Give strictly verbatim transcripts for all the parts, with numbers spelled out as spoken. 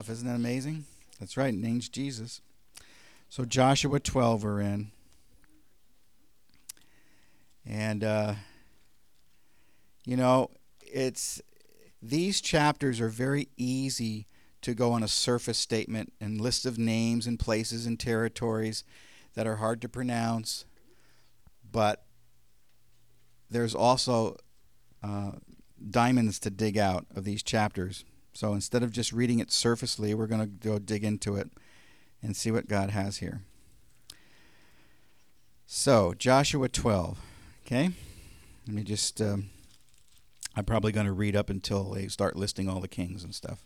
Isn't that amazing? That's right. Name's Jesus. So Joshua twelve we're in. And, uh, you know, it's these chapters are very easy to go on a surface statement and list of names and places and territories that are hard to pronounce. But there's also uh, diamonds to dig out of these chapters. So instead of just reading it surfacely, we're going to go dig into it and see what God has here. So, Joshua twelve. Okay? Let me just, um, I'm probably going to read up until they start listing all the kings and stuff.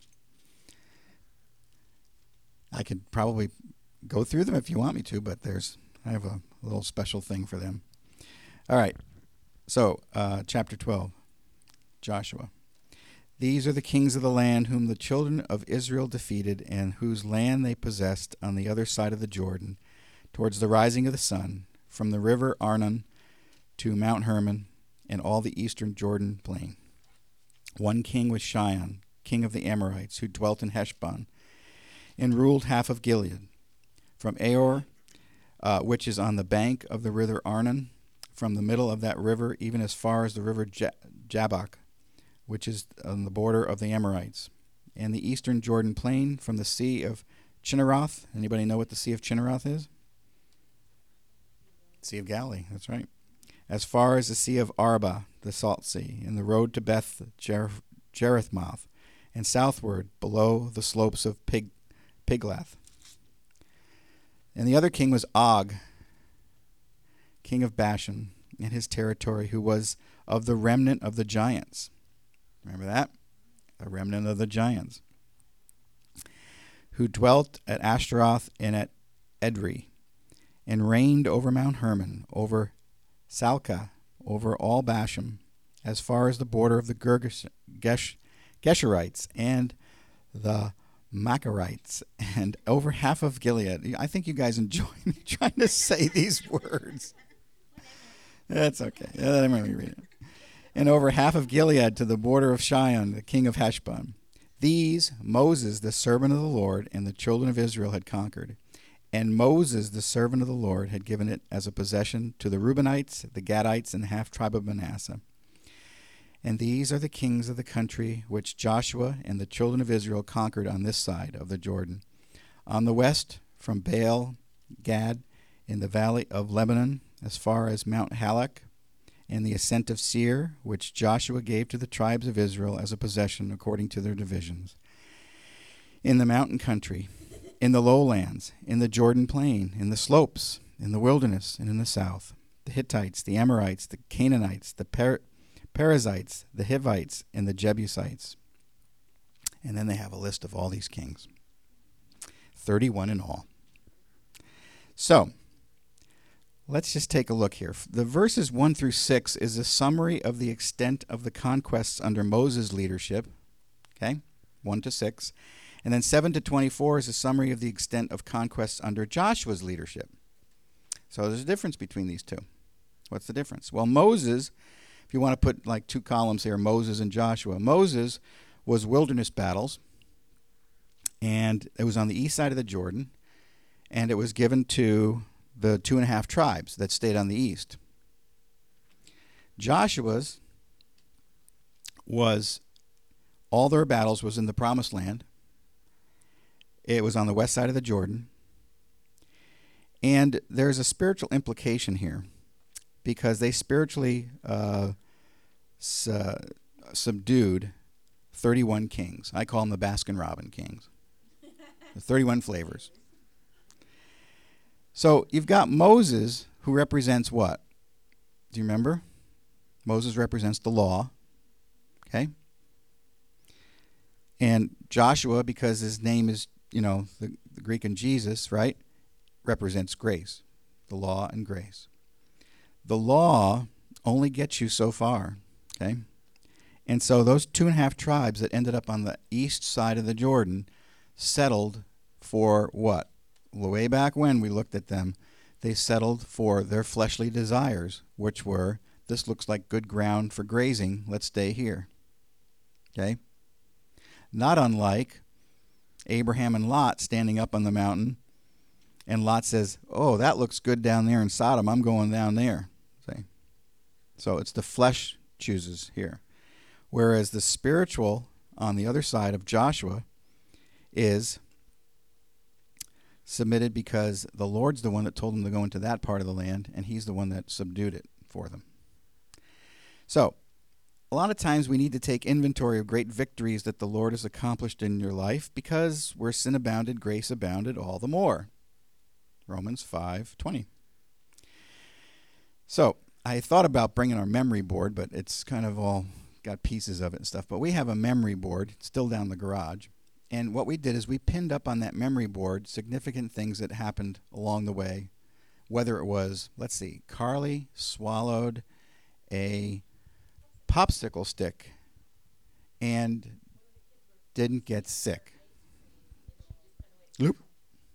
I could probably go through them if you want me to, but there's, I have a little special thing for them. All right. So, uh, chapter twelve, Joshua. These are the kings of the land whom the children of Israel defeated, and whose land they possessed on the other side of the Jordan, towards the rising of the sun, from the river Arnon to Mount Hermon, and all the eastern Jordan plain. One king was Shion, king of the Amorites, who dwelt in Heshbon, and ruled half of Gilead, from Aor, uh, which is on the bank of the river Arnon, from the middle of that river, even as far as the river J- Jabbok, which is on the border of the Amorites, and the eastern Jordan plain, from the Sea of Chinneroth. Anybody know what the Sea of Chinneroth is? Sea of Galilee, that's right. As far as the Sea of Arba, the Salt Sea, and the road to Beth Jer- Jerithmoth, and southward below the slopes of Pig- Piglath. And the other king was Og, king of Bashan, and his territory, who was of the remnant of the giants. Remember that? A remnant of the giants. Who dwelt at Ashtaroth and at Edrei, and reigned over Mount Hermon, over Salcah, over all Bashan, as far as the border of the Gergesh, Gesh, Geshurites and the Macharites, and over half of Gilead. I think you guys enjoy me trying to say these words. That's okay. Let me read it. And over half of Gilead to the border of Shion, the king of Heshbon. These Moses, the servant of the Lord, and the children of Israel had conquered. And Moses, the servant of the Lord, had given it as a possession to the Reubenites, the Gadites, and the half-tribe of Manasseh. And these are the kings of the country which Joshua and the children of Israel conquered on this side of the Jordan. On the west, from Baal Gad, in the valley of Lebanon, as far as Mount Halak, and the ascent of Seir, which Joshua gave to the tribes of Israel as a possession according to their divisions. In the mountain country, in the lowlands, in the Jordan plain, in the slopes, in the wilderness, and in the south, the Hittites, the Amorites, the Canaanites, the per- Perizzites, the Hivites, and the Jebusites. And then they have a list of all these kings. thirty-one in all. So, let's just take a look here. The verses one through six is a summary of the extent of the conquests under Moses' leadership. Okay? one to six. And then seven to twenty-four is a summary of the extent of conquests under Joshua's leadership. So there's a difference between these two. What's the difference? Well, Moses, if you want to put like two columns here, Moses and Joshua. Moses was wilderness battles, and it was on the east side of the Jordan, and it was given to the two and a half tribes that stayed on the east. Joshua's was, all their battles was in the promised land. It was on the west side of the Jordan. And there's a spiritual implication here, because they spiritually uh, su- subdued thirty-one kings. I call them the Baskin-Robbins kings. The thirty-one flavors. So you've got Moses, who represents what? Do you remember? Moses represents the law. Okay? And Joshua, because his name is, you know, the, the Greek and Jesus, right, represents grace. The law and grace. The law only gets you so far. Okay? And so those two and a half tribes that ended up on the east side of the Jordan settled for what? Way back when we looked at them, they settled for their fleshly desires, which were, this looks like good ground for grazing, let's stay here. Okay? Not unlike Abraham and Lot standing up on the mountain, and Lot says, "Oh, that looks good down there in Sodom. I'm going down there." See? So it's the flesh chooses here. Whereas the spiritual on the other side of Joshua is submitted because the Lord's the one that told them to go into that part of the land, and he's the one that subdued it for them. So, a lot of times we need to take inventory of great victories that the Lord has accomplished in your life, because where sin abounded, grace abounded all the more. Romans five twenty. So, I thought about bringing our memory board, but it's kind of all got pieces of it and stuff. But we have a memory board still down the garage. And what we did is we pinned up on that memory board significant things that happened along the way. Whether it was, let's see, Carly swallowed a popsicle stick and didn't get sick. Loop.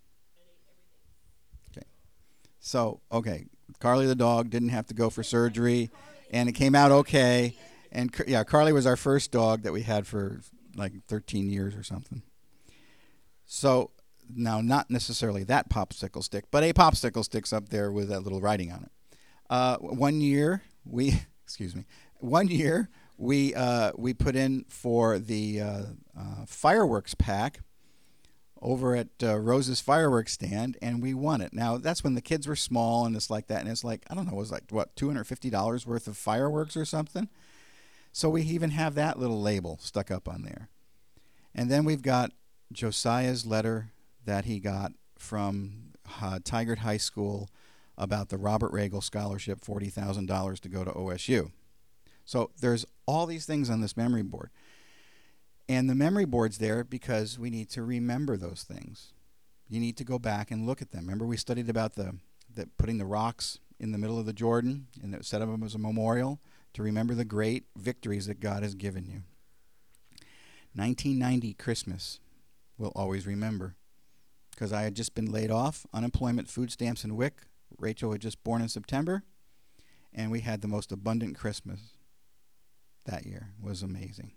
Okay. So, okay, Carly the dog didn't have to go for surgery, and it came out okay. And yeah, Carly was our first dog that we had for like thirteen years or something. So now, not necessarily that popsicle stick, but a popsicle stick's up there with that little writing on it. Uh, one year we, excuse me, one year we uh, we put in for the uh, uh, fireworks pack over at uh, Rose's fireworks stand, and we won it. Now that's when the kids were small, and it's like that, and it's like, I don't know, it was like what, two hundred fifty dollars worth of fireworks or something. So we even have that little label stuck up on there. And then we've got Josiah's letter that he got from uh, Tigard High School about the Robert Regal Scholarship, forty thousand dollars to go to O S U. So there's all these things on this memory board. And the memory board's there because we need to remember those things. You need to go back and look at them. Remember we studied about the, the putting the rocks in the middle of the Jordan and it set up them as a memorial to remember the great victories that God has given you. nineteen ninety Christmas, we'll always remember, because I had just been laid off, unemployment, food stamps, and W I C. Rachel had just born in September, and we had the most abundant Christmas that year. It was amazing.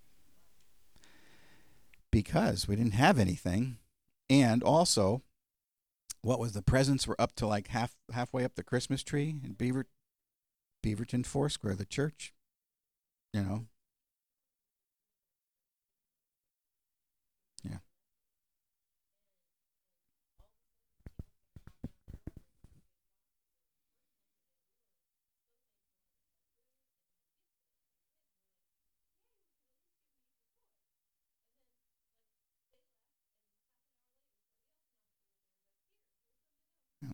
Because we didn't have anything, and also, what was the presents were up to like half halfway up the Christmas tree in Beaver, Beaverton Foursquare, the church, you know. Yeah. Yeah.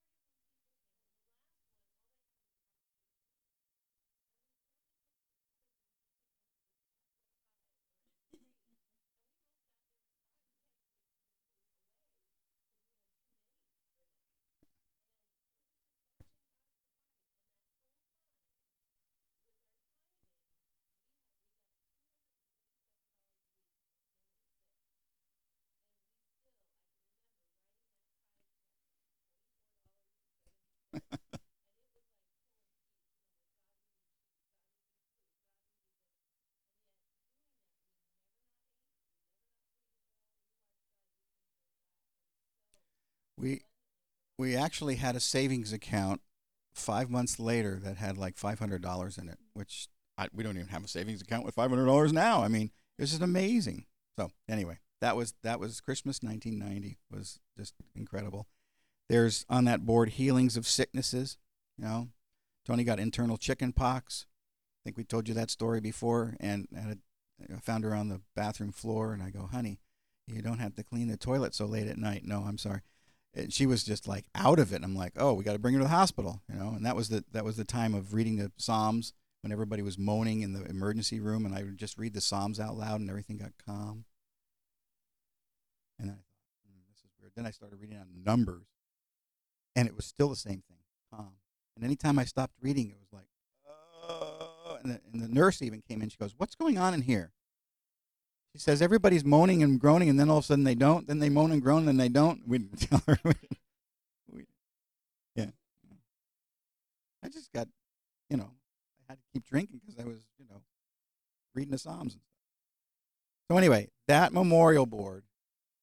We we actually had a savings account five months later that had like five hundred dollars in it, which I, we don't even have a savings account with five hundred dollars now. I mean, it's just amazing. So anyway, that was that was Christmas nineteen ninety. Was just incredible. There's on that board healings of sicknesses. You know, Tony got internal chicken pox. I think we told you that story before, and had a, I found her on the bathroom floor, and I go, "Honey, you don't have to clean the toilet so late at night." No, I'm sorry. And she was just like out of it. And I'm like, "Oh, we got to bring her to the hospital," you know. And that was the that was the time of reading the Psalms when everybody was moaning in the emergency room, and I would just read the Psalms out loud, and everything got calm. And then I thought, mm, this is weird. Then I started reading on Numbers, and it was still the same thing, calm. And anytime I stopped reading, it was like, oh, and the, and the nurse even came in. She goes, "What's going on in here?" She says, "Everybody's moaning and groaning, and then all of a sudden they don't. Then they moan and groan, and then they don't." We didn't tell her. we, yeah. I just got, you know, I had to keep drinking because I was, you know, reading the Psalms and stuff. So anyway, that memorial board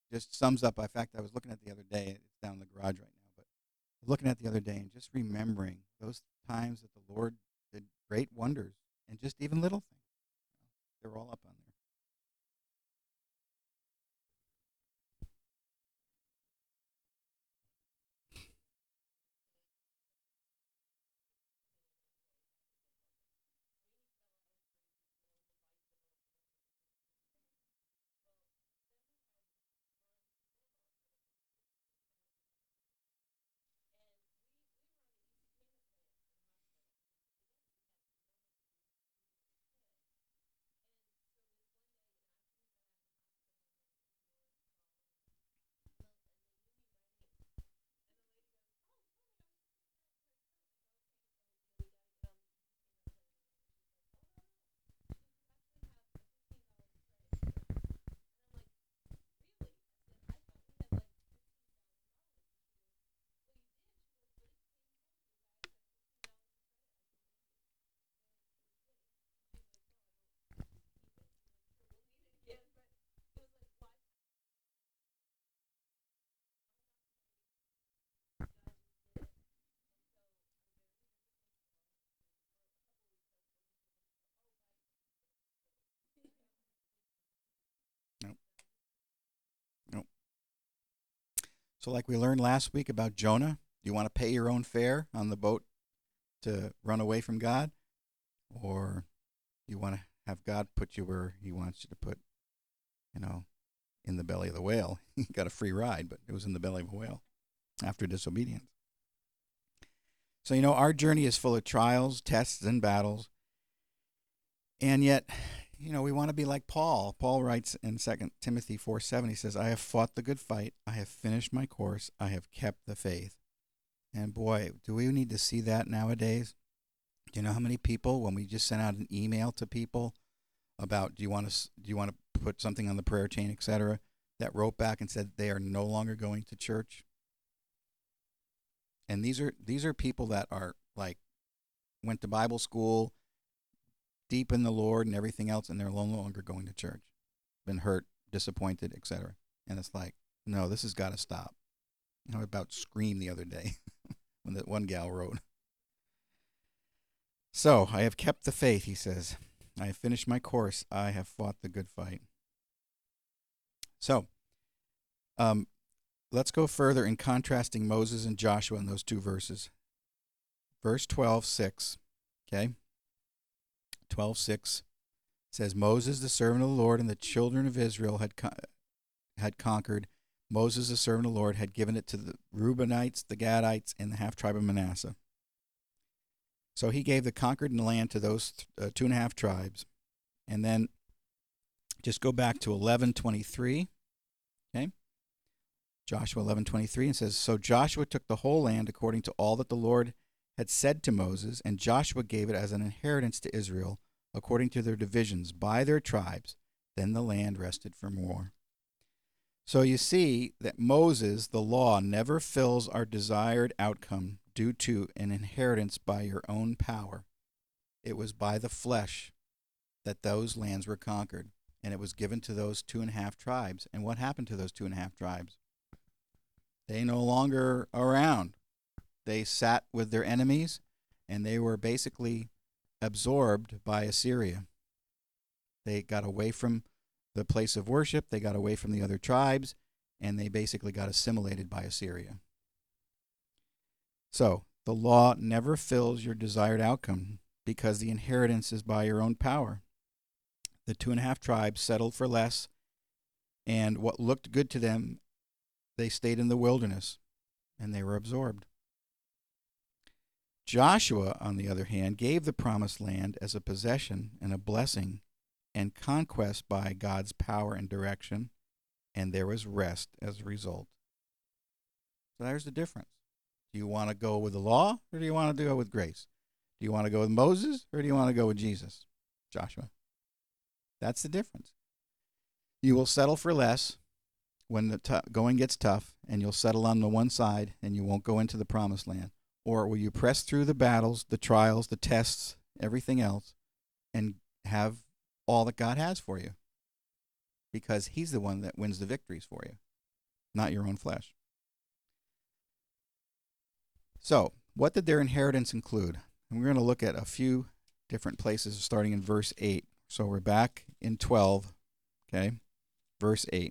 just sums up. In fact, I was looking at it the other day. It's down in the garage right now, but looking at it the other day and just remembering those times that the Lord did great wonders and just even little things. They're all up on there. Nope. Nope. So, like we learned last week about Jonah, do you want to pay your own fare on the boat to run away from God? Or you want to have God put you where He wants you to put, you know, in the belly of the whale? He got a free ride, but it was in the belly of a whale after disobedience. So, you know, our journey is full of trials, tests, and battles. And yet, you know, we want to be like Paul. Paul writes in Second Timothy four seven, he says, I have fought the good fight. I have finished my course. I have kept the faith. And boy, do we need to see that nowadays? Do you know how many people, when we just sent out an email to people about, do you want to, do you want to put something on the prayer chain, et cetera, that wrote back and said they are no longer going to church? And these are these are people that are like went to Bible school, deep in the Lord and everything else, and they're no longer going to church, been hurt, disappointed, et cetera. And it's like, no, this has got to stop. You know, about Scream the other day when that one gal wrote. So I have kept the faith, he says. I have finished my course. I have fought the good fight. So, um, let's go further in contrasting Moses and Joshua in those two verses. Verse twelve six, okay? twelve six says, Moses, the servant of the Lord, and the children of Israel had con- had conquered. Moses, the servant of the Lord, had given it to the Reubenites, the Gadites, and the half-tribe of Manasseh. So he gave the conquered land to those th- uh, two and a half tribes. And then just go back to eleven twenty-three, okay? Joshua eleven twenty-three, and says, So Joshua took the whole land according to all that the Lord had said to Moses, and Joshua gave it as an inheritance to Israel, according to their divisions, by their tribes. Then the land rested from war. So you see that Moses, the law, never fills our desired outcome due to an inheritance by your own power. It was by the flesh that those lands were conquered, and it was given to those two and a half tribes. And what happened to those two and a half tribes? They no longer around. They sat with their enemies, and they were basically absorbed by Assyria. They got away from the place of worship, they got away from the other tribes, and they basically got assimilated by Assyria. So, the law never fills your desired outcome because the inheritance is by your own power. The two and a half tribes settled for less, and what looked good to them, they stayed in the wilderness, and they were absorbed. Joshua, on the other hand, gave the promised land as a possession and a blessing and conquest by God's power and direction, and there was rest as a result. So there's the difference. Do you want to go with the law, or do you want to go with grace? Do you want to go with Moses, or do you want to go with Jesus, Joshua? That's the difference. You will settle for less when the t- going gets tough, and you'll settle on the one side, and you won't go into the promised land. Or will you press through the battles, the trials, the tests, everything else, and have all that God has for you? Because He's the one that wins the victories for you. not your own flesh. So, what did their inheritance include? And we're going to look at a few different places starting in verse eight. So we're back in twelve, okay? Verse eight.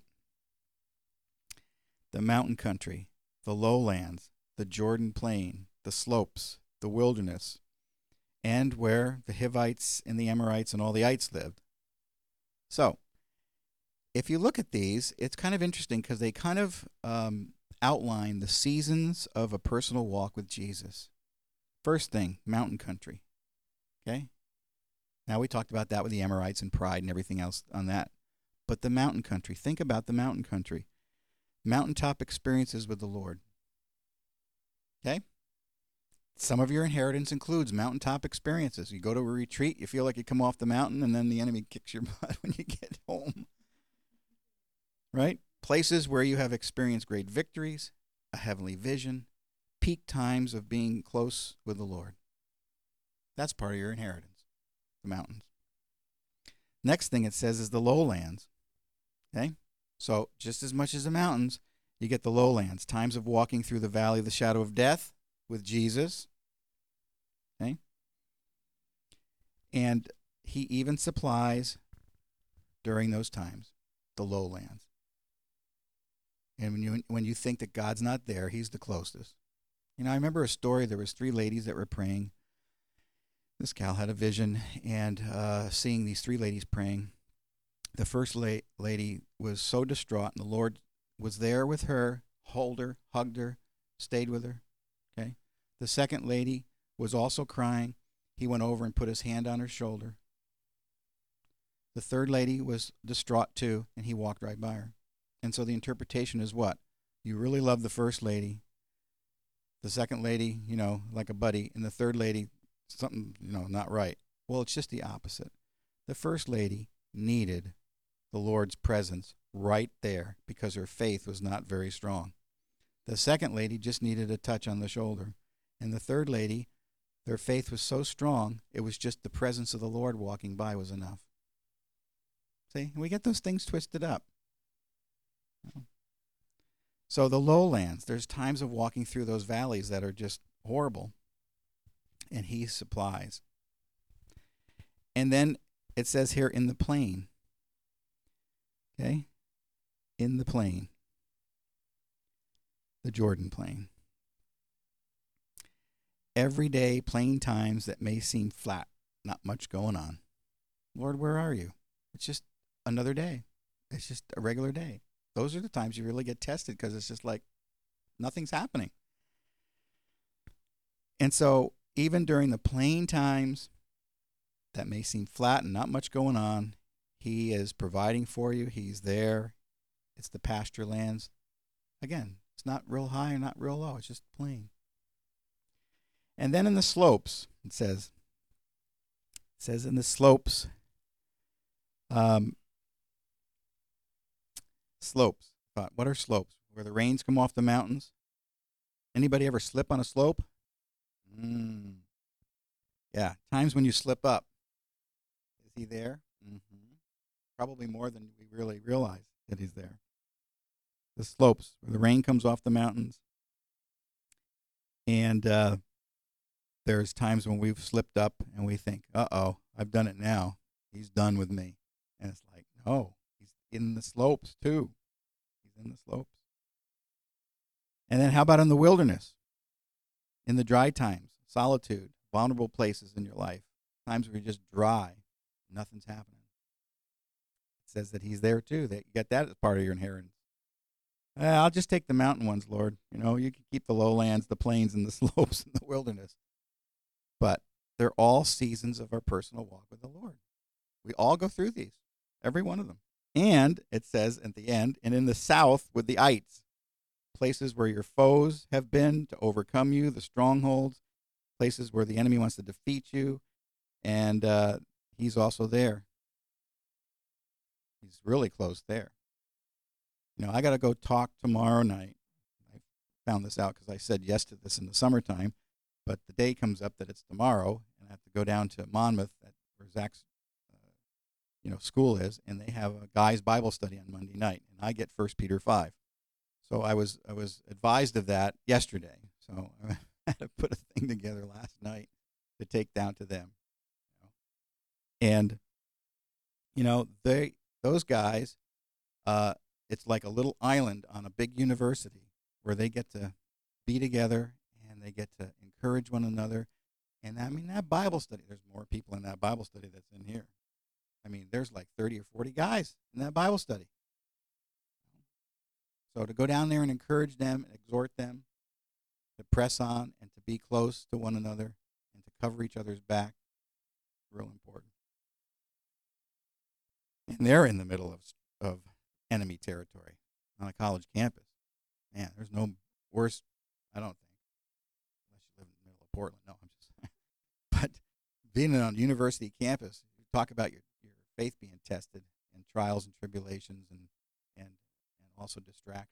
The mountain country, the lowlands, the Jordan plain, the slopes, the wilderness, and where the Hivites and the Amorites and all the ites lived. So, if you look at these, it's kind of interesting because they kind of um, outline the seasons of a personal walk with Jesus. First thing, mountain country. Okay? Now we talked about that with the Amorites and pride and everything else on that. But the mountain country, think about the mountain country. Mountaintop experiences with the Lord. Okay? Some of your inheritance includes mountaintop experiences. You go to a retreat, you feel like you come off the mountain, and then the enemy kicks your butt when you get home. Right? Places where you have experienced great victories, a heavenly vision, peak times of being close with the Lord. That's part of your inheritance, the mountains. Next thing it says is the lowlands. Okay? So just as much as the mountains, you get the lowlands, times of walking through the valley of the shadow of death with Jesus. Okay? And he even supplies, during those times, the lowlands. And when you when you think that God's not there, he's the closest. You know, I remember a story. There was three ladies that were praying. This gal had a vision, and uh, seeing these three ladies praying, the first la- lady was so distraught, and the Lord was there with her, hold her, hugged her, stayed with her. Okay. The second lady was also crying. He went over and put his hand on her shoulder. The third lady was distraught too, and he walked right by her. And so the interpretation is what? You really love the first lady. The second lady, you know, like a buddy. And the third lady, something, you know, not right. Well, it's just the opposite. The first lady needed the Lord's presence right there because her faith was not very strong. The second lady just needed a touch on the shoulder. And the third lady, their faith was so strong, it was just the presence of the Lord walking by was enough. See, we get those things twisted up. So the lowlands, there's times of walking through those valleys that are just horrible, and he supplies. And then it says here in the plain, okay, in the plain, the Jordan plain. Everyday plain times that may seem flat, not much going on. Lord, where are you? It's just another day. It's just a regular day. Those are the times you really get tested because it's just like nothing's happening. And so even during the plain times that may seem flat and not much going on, he is providing for you. He's there. It's the pasture lands. Again, it's not real high and not real low. It's just plain. And then in the slopes, it says, it says in the slopes, um, slopes. What are slopes? Where the rains come off the mountains. Anybody ever slip on a slope? Mm. Yeah, times when you slip up. Is he there? Mm-hmm. Probably more than we really realize that he's there. The slopes, where the rain comes off the mountains. And uh, there's times when we've slipped up and we think, uh-oh, I've done it now. He's done with me. And it's like, no, he's in the slopes too. He's in the slopes. And then how about in the wilderness? In the dry times, solitude, vulnerable places in your life, times where you're just dry, nothing's happening. It says that he's there too. That you get that as part of your inheritance. Uh, I'll just take the mountain ones, Lord. You know, you can keep the lowlands, the plains, and the slopes, and the wilderness. But they're all seasons of our personal walk with the Lord. We all go through these, every one of them. And it says at the end, and in the south with the ites, places where your foes have been to overcome you, the strongholds, places where the enemy wants to defeat you, and uh, he's also there. He's really close there. You know, I got to go talk tomorrow night. I found this out because I said yes to this in the summertime, but the day comes up that it's tomorrow, and I have to go down to Monmouth, at, where Zach's uh, you know, school is, and they have a guys' Bible study on Monday night, and I get First Peter five. So I was I was advised of that yesterday. So I had to put a thing together last night to take down to them. You know. And you know, they those guys, uh, it's like a little island on a big university where they get to be together and they get to encourage one another. And I mean, that Bible study, there's more people in that Bible study that's in here. I mean, there's like thirty or forty guys in that Bible study. So to go down there and encourage them, and exhort them to press on and to be close to one another and to cover each other's back, real important. And they're in the middle of of enemy territory on a college campus. Man, there's no worse, I don't think, unless you live in the middle of Portland. No, I'm just but being on a university campus, you talk about your, your faith being tested and trials and tribulations and and and also distractions.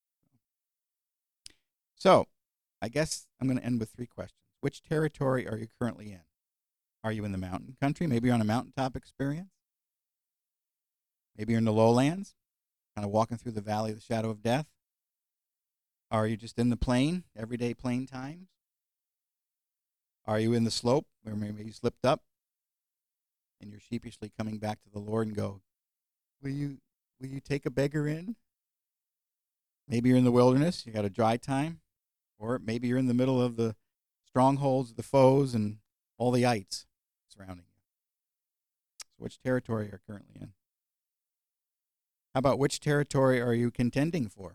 So, I guess I'm going to end with three questions. Which territory are you currently in? Are you in the mountain country? Maybe you're on a mountaintop experience. Maybe you're in the lowlands, kind of walking through the valley of the shadow of death. Are you just in the plain, everyday plain times? Are you in the slope where maybe you slipped up and you're sheepishly coming back to the Lord and go, will you, will you take a beggar in? Maybe you're in the wilderness, you got a dry time. Or maybe you're in the middle of the strongholds of the foes and all the ites surrounding you. So which territory are you currently in? How about which territory are you contending for?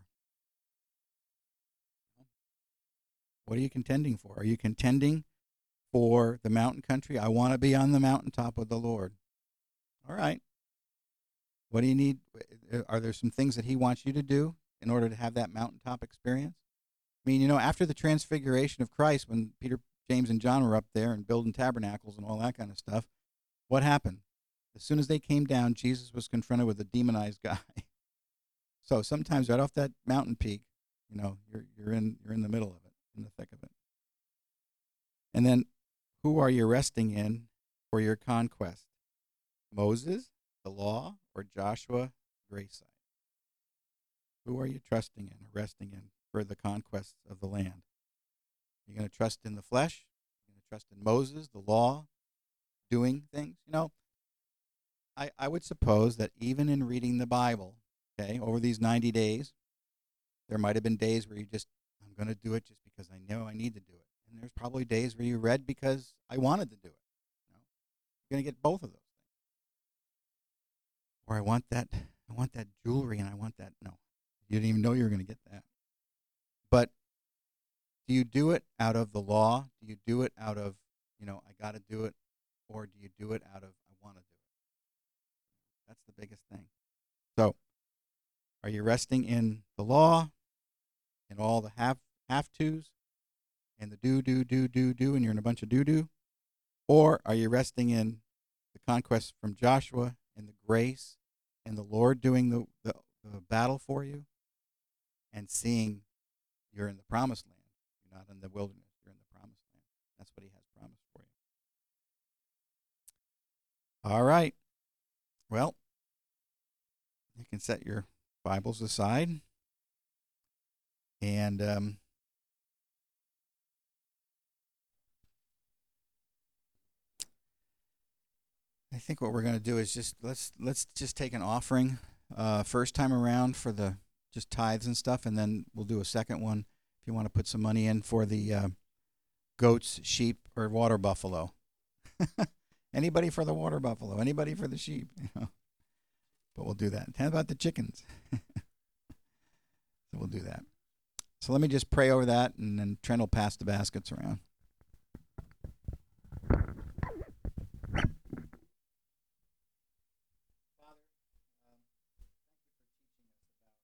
What are you contending for? Are you contending for the mountain country? I want to be on the mountaintop with the Lord. All right. What do you need? Are there some things that he wants you to do in order to have that mountaintop experience? I mean, you know, after the transfiguration of Christ, when Peter, James, and John were up there and building tabernacles and all that kind of stuff, what happened? As soon as they came down, Jesus was confronted with a demonized guy. So sometimes right off that mountain peak, you know, you're you're in you're in the middle of it, in the thick of it. And then, who are you resting in for your conquest? Moses, the law, or Joshua, grace side? Who are you trusting in, or resting in for the conquest of the land? Are you going to trust in the flesh? Are you going to trust in Moses, the law, doing things? You know, I, I would suppose that even in reading the Bible, okay, over these ninety days, there might have been days where you just, I'm going to do it just because I know I need to do it. And there's probably days where you read because I wanted to do it. You know, you're going to get both of those things. Or I want that, I want that jewelry and I want that. No, you didn't even know you were going to get that. But do you do it out of the law? Do you do it out of, you know, I got to do it? Or do you do it out of, I want to do it? That's the biggest thing. So, are you resting in the law and all the have, have-tos and the do, do, do, do, do, and you're in a bunch of do-do? Or are you resting in the conquest from Joshua and the grace and the Lord doing the, the, the battle for you and seeing you're in the promised land? You're not in the wilderness. You're in the promised land. That's what he has promised for you. All right. Well, you can set your Bibles aside. And um, I think what we're going to do is just let's let's just take an offering uh, first time around for the just tithes and stuff, and then we'll do a second one if you want to put some money in for the uh, goats, sheep, or water buffalo. Anybody for the water buffalo? Anybody for the sheep? You know? But we'll do that. How about the chickens? So we'll do that. So let me just pray over that, and then Trent will pass the baskets around.